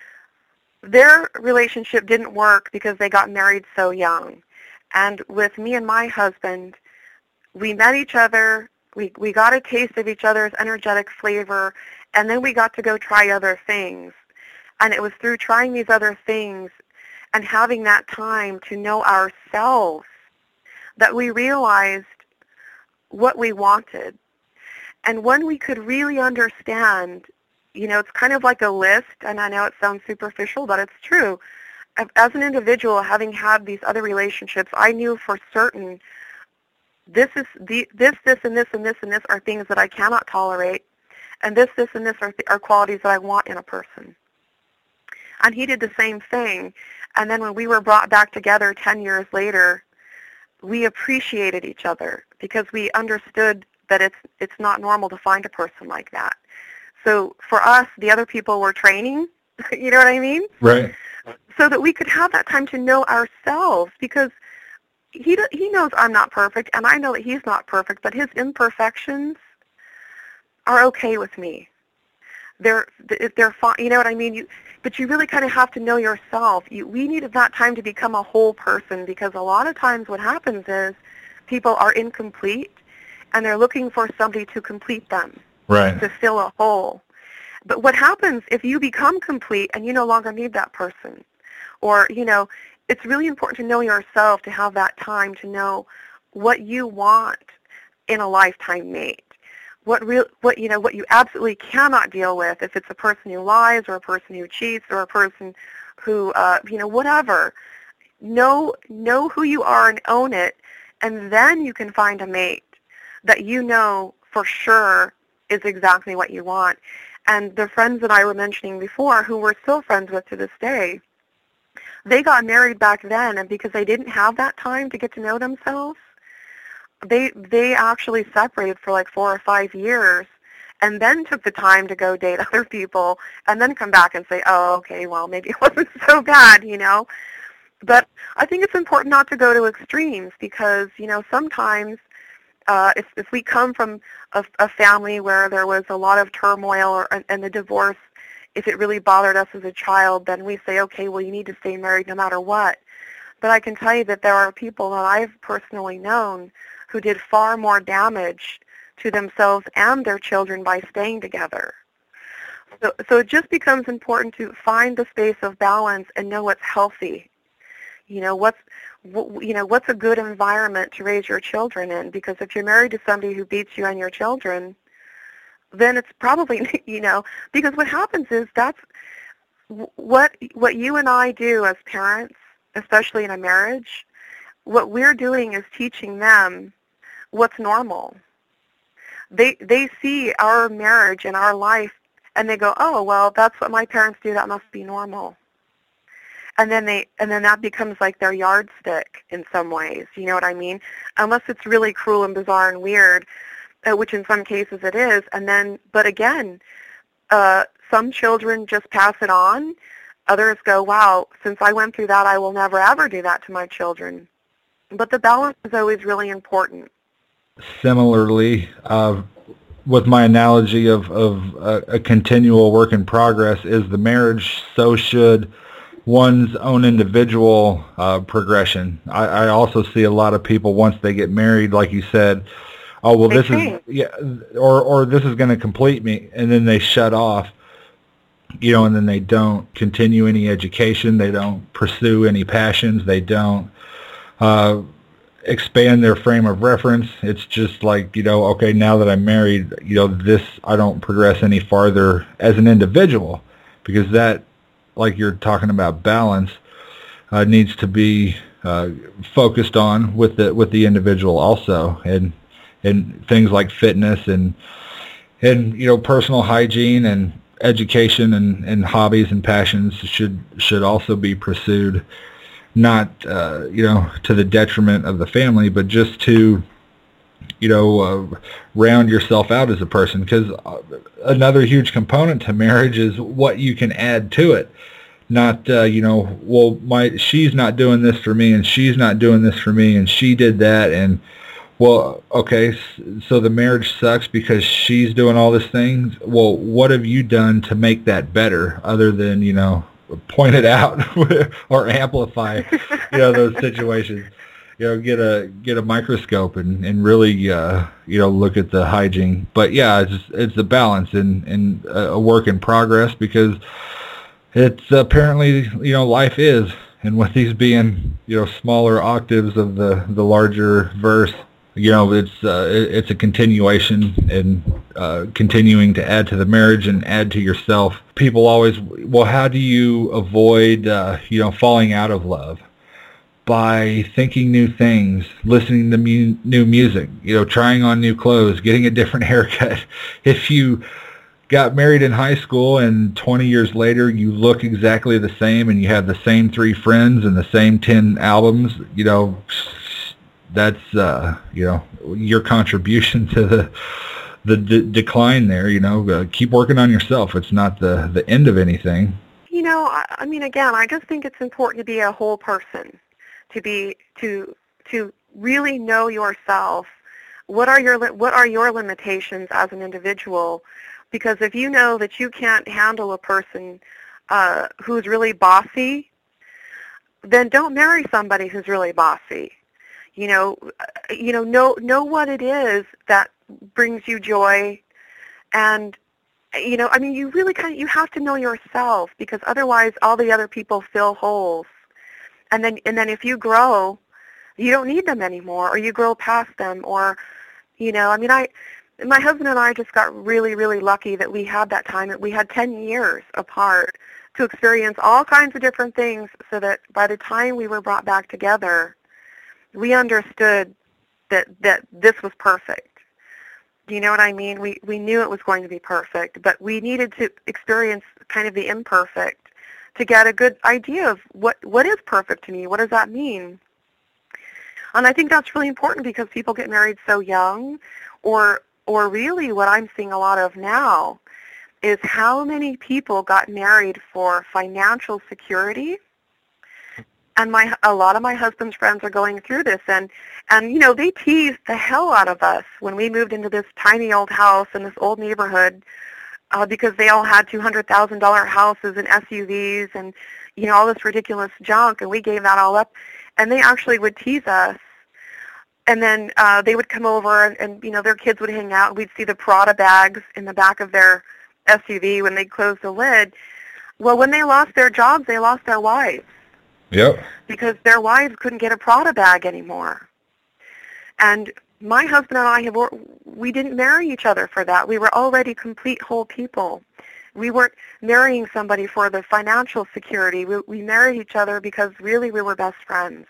Their relationship didn't work because they got married so young. And with me and my husband, we met each other, we, we got a taste of each other's energetic flavor, and then we got to go try other things. And it was through trying these other things and having that time to know ourselves that we realized what we wanted. And when we could really understand, you know, it's kind of like a list, and I know it sounds superficial, but it's true. As an individual, having had these other relationships, I knew for certain this is the this, this, and this, and this, and this are things that I cannot tolerate, and this, this, and this are, th- are qualities that I want in a person. And he did the same thing. And then when we were brought back together ten years later, we appreciated each other because we understood that it's it's not normal to find a person like that. So for us, the other people were training, you know what I mean? Right. So that we could have that time to know ourselves, because he he knows I'm not perfect, and I know that he's not perfect, but his imperfections are okay with me. they're they're fine. You know what I mean? You, but you really kind of have to know yourself. You, we needed that time to become a whole person, because a lot of times what happens is people are incomplete and they're looking for somebody to complete them, right, to fill a hole. But what happens if you become complete and you no longer need that person? Or, you know, it's really important to know yourself, to have that time to know what you want in a lifetime mate. What real, what you know, what you absolutely cannot deal with, if it's a person who lies or a person who cheats or a person who, uh, you know, whatever. Know know who you are and own it, and then you can find a mate that you know for sure is exactly what you want. And the friends that I were mentioning before, who we're still friends with to this day, they got married back then, and because they didn't have that time to get to know themselves, they they actually separated for like four or five years and then took the time to go date other people and then come back and say, oh, okay, well, maybe it wasn't so bad, you know. But I think it's important not to go to extremes, because, you know, sometimes uh, if, if we come from a, a family where there was a lot of turmoil or, and the divorce, if it really bothered us as a child, then we say, okay, well, you need to stay married no matter what. But I can tell you that there are people that I've personally known who did far more damage to themselves and their children by staying together. So, so it just becomes important to find the space of balance and know what's healthy. You know, what's you know what's a good environment to raise your children in? Because if you're married to somebody who beats you and your children, then it's probably, you know, because what happens is that's what what you and I do as parents, especially in a marriage. What we're doing is teaching them what's normal. They they see our marriage and our life, and they go, oh, well, that's what my parents do. That must be normal. And then they and then that becomes like their yardstick in some ways. You know what I mean? Unless it's really cruel and bizarre and weird, uh, which in some cases it is. And then, but again, uh, some children just pass it on. Others go, wow, since I went through that, I will never ever do that to my children. But the balance is always really important. Similarly, uh, with my analogy of, of a, a continual work in progress, is the marriage, so should one's own individual uh, progression. I, I also see a lot of people, once they get married, like you said, oh, well, They this change. is, yeah, or, or this is going to complete me, and then they shut off, you know, and then they don't continue any education, they don't pursue any passions, they don't uh, expand their frame of reference. It's just like, you know, okay, now that I'm married, you know, this, I don't progress any farther as an individual, because that, like you're talking about balance, uh, needs to be uh, focused on with the with the individual also, and and things like fitness and and you know personal hygiene and education and, and hobbies and passions should should also be pursued, not uh, you know to the detriment of the family, but just to you know uh, round yourself out as a person. Because another huge component to marriage is what you can add to it. Not uh, you know well my she's not doing this for me and she's not doing this for me and she did that, and well, okay, so the marriage sucks because she's doing all these things. Well, what have you done to make that better, other than, you know, point it out or amplify, you know, those situations? You know, get a get a microscope and and really, uh, you know, look at the hygiene. But yeah, it's it's a balance and and a work in progress, because it's apparently, you know, life is, and with these being, you know, smaller octaves of the the larger verse. You know, it's uh, it's a continuation and uh, continuing to add to the marriage and add to yourself. People always, well, how do you avoid, uh, you know, falling out of love? By thinking new things, listening to mu- new music, you know, trying on new clothes, getting a different haircut. If you got married in high school and twenty years later you look exactly the same and you have the same three friends and the same ten albums, you know, that's uh, you know your contribution to the the de- decline there. You know, uh, keep working on yourself. It's not the the end of anything. You know, I, I mean, again, I just think it's important to be a whole person, to be to to really know yourself. What are your what are your limitations as an individual? Because if you know that you can't handle a person uh, who's really bossy, then don't marry somebody who's really bossy. You know, you know, know know what it is that brings you joy, and you know, I mean, you really kind of you have to know yourself, because otherwise, all the other people fill holes, and then and then if you grow, you don't need them anymore, or you grow past them, or you know, I mean, I, my husband and I just got really, really lucky that we had that time. That we had ten years apart to experience all kinds of different things, so that by the time we were brought back together, we understood that, that this was perfect. Do you know what I mean? We we knew it was going to be perfect, but we needed to experience kind of the imperfect to get a good idea of what, what is perfect to me. What does that mean? And I think that's really important, because people get married so young, or or really what I'm seeing a lot of now is how many people got married for financial security. And my a lot of my husband's friends are going through this, and and you know, they teased the hell out of us when we moved into this tiny old house in this old neighborhood, uh, because they all had two hundred thousand dollar houses and S U Vs and you know, all this ridiculous junk, and we gave that all up. And they actually would tease us, and then uh, they would come over, and, and you know, their kids would hang out, and we'd see the Prada bags in the back of their S U V when they closed the lid. Well, when they lost their jobs, they lost their wives. Yep. Because their wives couldn't get a Prada bag anymore. And my husband and I, have we didn't marry each other for that. We were already complete whole people. We weren't marrying somebody for the financial security. We, we married each other because really we were best friends.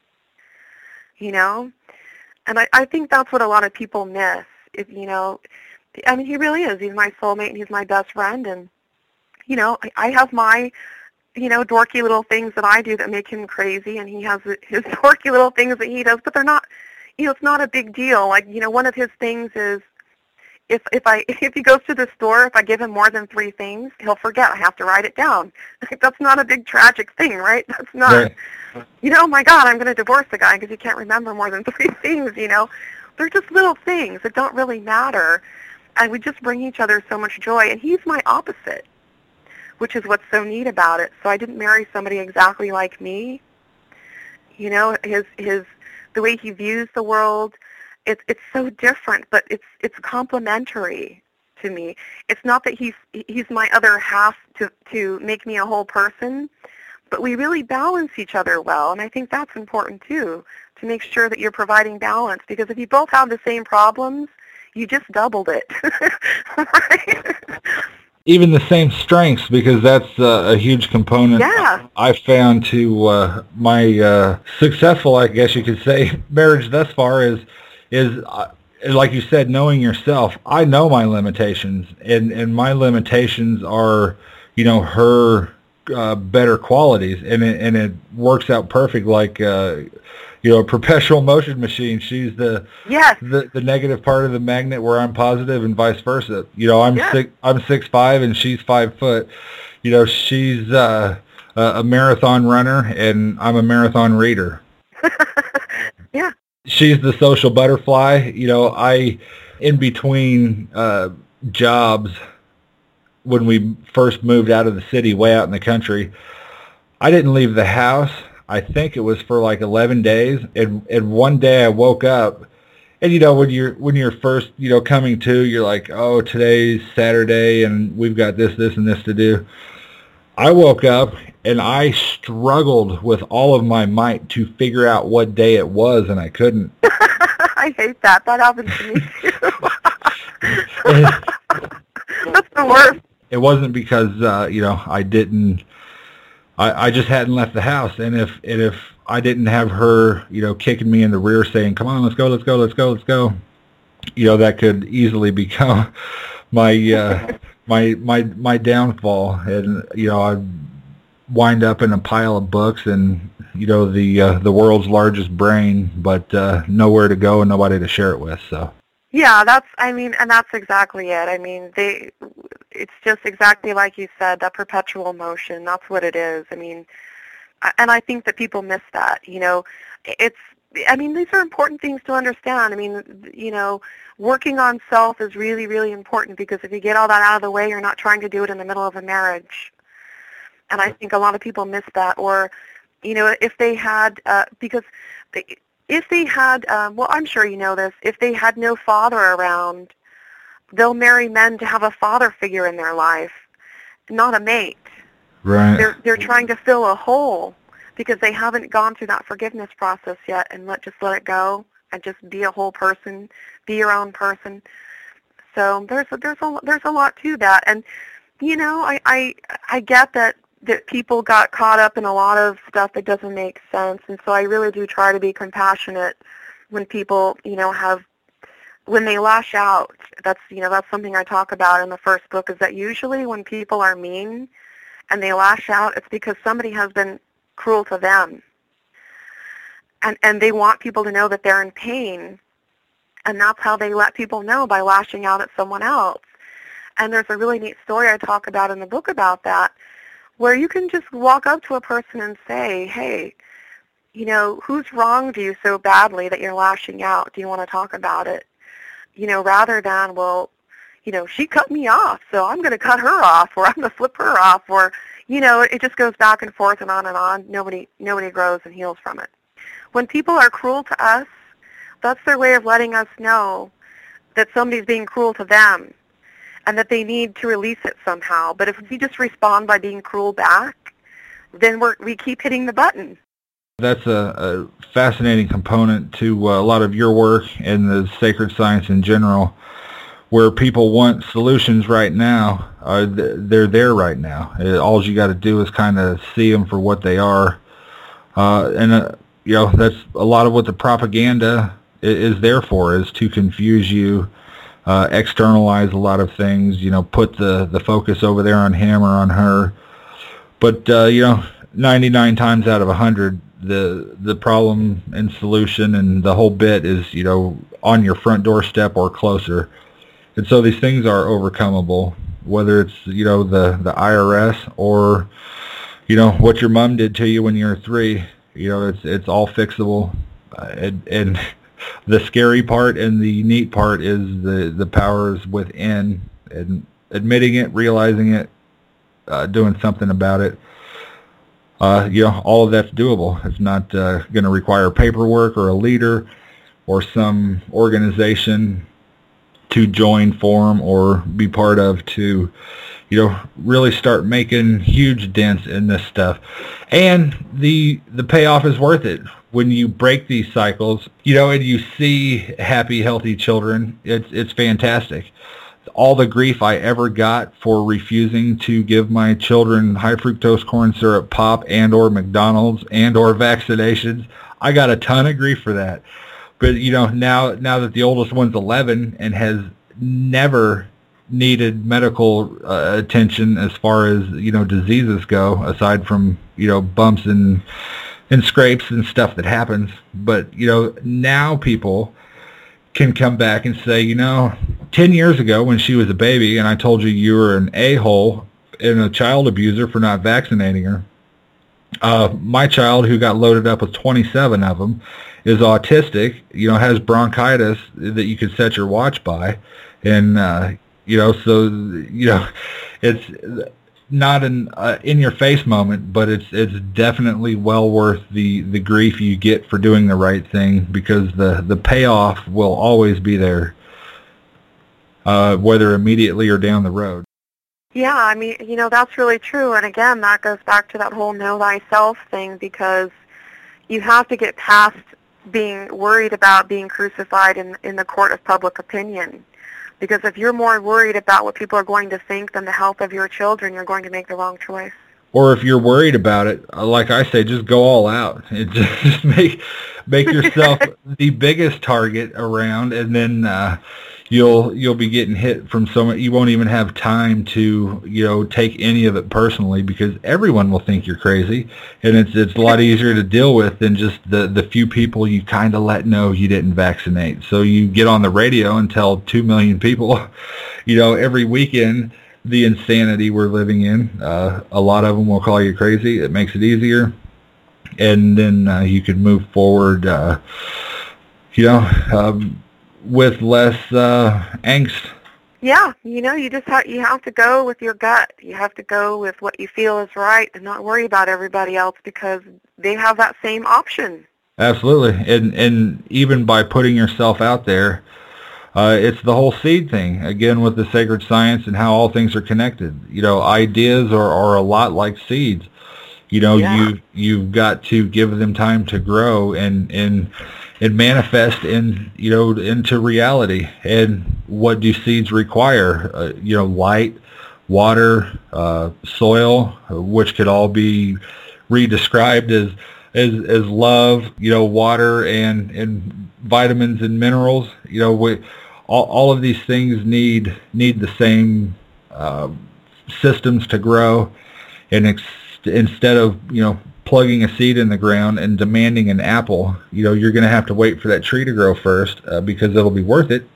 You know? And I, I think that's what a lot of people miss. If, you know, I mean, he really is. He's my soulmate, and he's my best friend. And, you know, I, I have my, you know, dorky little things that I do that make him crazy, and he has his dorky little things that he does, but they're not, you know, it's not a big deal. Like, you know, one of his things is if if I if he goes to the store, if I give him more than three things, he'll forget. I have to write it down. That's not a big tragic thing, right? That's not, right. You know, oh my God, I'm going to divorce the guy because he can't remember more than three things, you know. They're just little things that don't really matter, and we just bring each other so much joy, and he's my opposite, which is what's so neat about it. So I didn't marry somebody exactly like me. You know, his his the way he views the world, it's it's so different, but it's it's complementary to me. It's not that he's he's my other half to to make me a whole person, but we really balance each other well, and I think that's important too, to make sure that you're providing balance, because if you both have the same problems, you just doubled it. Right? Even the same strengths, because that's uh, a huge component. Yeah. I found to uh, my uh, successful, I guess you could say, marriage thus far is, is uh, like you said, knowing yourself. I know my limitations, and, and my limitations are, you know, her uh, better qualities, and it, and it works out perfect. Like, uh, you know, a perpetual motion machine. She's the, yes. the the negative part of the magnet where I'm positive, and vice versa. You know, I'm yes. six I'm six five and she's five foot. You know, she's uh, a, a marathon runner and I'm a marathon reader. Yeah. She's the social butterfly. You know, I in between uh, jobs when we first moved out of the city, way out in the country, I didn't leave the house. I think it was for like eleven days, and and one day I woke up, and you know, when you're when you're first, you know, coming to, you're like, oh, today's Saturday and we've got this, this, and this to do. I woke up and I struggled with all of my might to figure out what day it was, and I couldn't. I hate that. That happens to me too. That's the worst. It wasn't because uh, you know, I didn't. I, I just hadn't left the house, and if and if I didn't have her, you know, kicking me in the rear, saying, "Come on, let's go, let's go, let's go, let's go," you know, that could easily become my uh, my my my downfall, and you know, I'd wind up in a pile of books, and you know, the uh, the world's largest brain, but uh, nowhere to go and nobody to share it with. So. Yeah, that's, I mean, and that's exactly it. I mean, they, it's just exactly like you said, that perpetual motion, that's what it is. I mean, and I think that people miss that, you know. It's, I mean, these are important things to understand. I mean, you know, working on self is really, really important, because if you get all that out of the way, you're not trying to do it in the middle of a marriage. And I think a lot of people miss that. Or, you know, if they had, uh, because they, if they had, um, well, I'm sure you know this, if they had no father around, they'll marry men to have a father figure in their life, not a mate. Right. They're they're trying to fill a hole because they haven't gone through that forgiveness process yet, and let just let it go and just be a whole person, be your own person. So there's a, there's a there's a lot to that, and you know, I I I get that that people got caught up in a lot of stuff that doesn't make sense, and so I really do try to be compassionate when people, you know, have when they lash out. That's, you know, that's something I talk about in the first book, is that usually when people are mean and they lash out, it's because somebody has been cruel to them. And and they want people to know that they're in pain. And that's how they let people know, by lashing out at someone else. And there's a really neat story I talk about in the book about that, where you can just walk up to a person and say, hey, you know, who's wronged you so badly that you're lashing out? Do you want to talk about it? You know, rather than, well, you know, she cut me off, so I'm going to cut her off, or I'm going to flip her off, or, you know, it just goes back and forth and on and on. Nobody, nobody grows and heals from it. When people are cruel to us, that's their way of letting us know that somebody's being cruel to them and that they need to release it somehow. But if we just respond by being cruel back, then we're, we keep hitting the button. That's a, a fascinating component to uh, a lot of your work and the sacred science in general, where people want solutions right now. Uh, they're there right now. Uh, all you got to do is kind of see them for what they are. Uh, and, uh, you know, that's a lot of what the propaganda is there for, is to confuse you, uh, externalize a lot of things, you know, put the, the focus over there on him or on her. But, uh, you know, ninety-nine times out of one hundred, the the problem and solution and the whole bit is, you know, on your front doorstep or closer. And so these things are overcomable, whether it's, you know, the, the I R S or, you know, what your mom did to you when you were three. You know, it's it's all fixable. Uh, and, and the scary part and the neat part is the, the powers within, and admitting it, realizing it, uh, doing something about it. Uh, you know, all of that's doable. It's not uh, going to require paperwork or a leader or some organization to join, form, or be part of to, you know, really start making huge dents in this stuff. And the the payoff is worth it. When you break these cycles, you know, and you see happy, healthy children, it's it's fantastic. All the grief I ever got for refusing to give my children high fructose corn syrup pop and or McDonald's and or vaccinations, I got a ton of grief for that. But, you know, now now that the oldest one's eleven and has never needed medical uh, attention as far as, you know, diseases go, aside from, you know, bumps and and scrapes and stuff that happens. But, you know, now people can come back and say, you know, ten years ago when she was a baby and I told you you were an a-hole and a child abuser for not vaccinating her, uh, my child, who got loaded up with twenty-seven of them, is autistic, you know, has bronchitis that you could set your watch by. And, uh, you know, so, you know, it's not an uh, in-your-face moment, but it's it's definitely well worth the, the grief you get for doing the right thing, because the, the payoff will always be there, uh, whether immediately or down the road. Yeah, I mean, you know, that's really true. And again, that goes back to that whole know thyself thing, because you have to get past being worried about being crucified in in the court of public opinion. Because if you're more worried about what people are going to think than the health of your children, you're going to make the wrong choice. Or if you're worried about it, like I say, just go all out. It just, just make make yourself the biggest target around, and then uh, you'll you'll be getting hit from so much. You won't even have time to, you know, take any of it personally, because everyone will think you're crazy, and it's it's a lot easier to deal with than just the the few people you kind of let know you didn't vaccinate. So you get on the radio and tell two million people, you know, every weekend, the insanity we're living in. Uh, a lot of them will call you crazy. It makes it easier. and then uh, you can move forward, uh, you know, um, with less uh, angst. Yeah, you know, you just have you have to go with your gut. You have to go with what you feel is right, and not worry about everybody else because they have that same option. Absolutely, and and even by putting yourself out there, uh, it's the whole seed thing again with the sacred science and how all things are connected. You know, ideas are, are a lot like seeds. You know, Yeah. you you've got to give them time to grow and and and manifest in you know into reality. And what do seeds require? Uh, you know, light, water, uh, soil, which could all be redescribed as as as love. You know, water and and vitamins and minerals. You know, we, all all of these things need need the same uh, systems to grow, and ex- instead of you know plugging a seed in the ground and demanding an apple, you know you're going to have to wait for that tree to grow first uh, because it'll be worth it.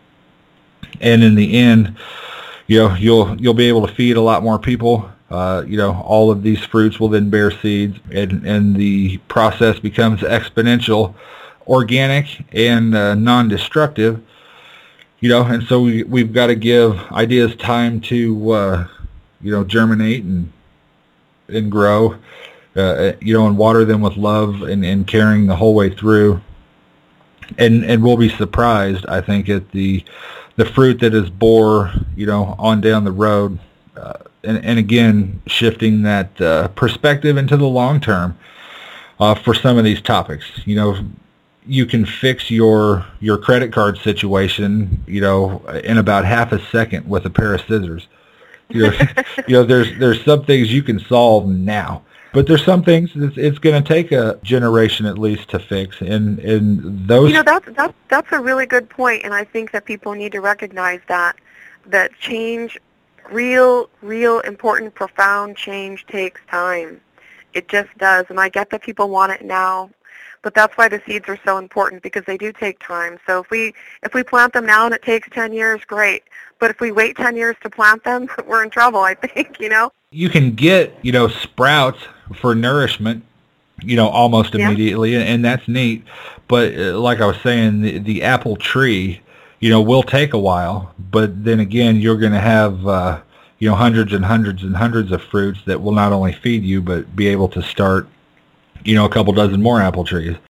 And in the end, you know you'll you'll be able to feed a lot more people. Uh, you know all of these fruits will then bear seeds, and and the process becomes exponential, organic, and uh, non-destructive. You know, and so we we've got to give ideas time to uh, you know germinate and and grow. Uh, you know, and water them with love and, and caring the whole way through. And and we'll be surprised, I think, at the the fruit that is bore, you know, on down the road. Uh, and, and again, shifting that uh, perspective into the long term uh, for some of these topics. You know, you can fix your your credit card situation, you know, in about half a second with a pair of scissors. You know, you know, there's there's some things you can solve now. But there's some things it's, it's going to take a generation at least to fix, and and those. You know, that's that's that's a really good point, and I think that people need to recognize that that change, real, real important, profound change takes time. It just does, and I get that people want it now, but that's why the seeds are so important because they do take time. So if we if we plant them now and it takes ten years, great. But if we wait ten years to plant them, we're in trouble, I think. You know. You can get you know sprouts for nourishment, you know, almost Yeah. immediately, and, and that's neat. But uh, like I was saying, the, the apple tree, you know, will take a while. But then again, you're going to have, uh, you know, hundreds and hundreds and hundreds of fruits that will not only feed you, but be able to start, you know, a couple dozen more apple trees.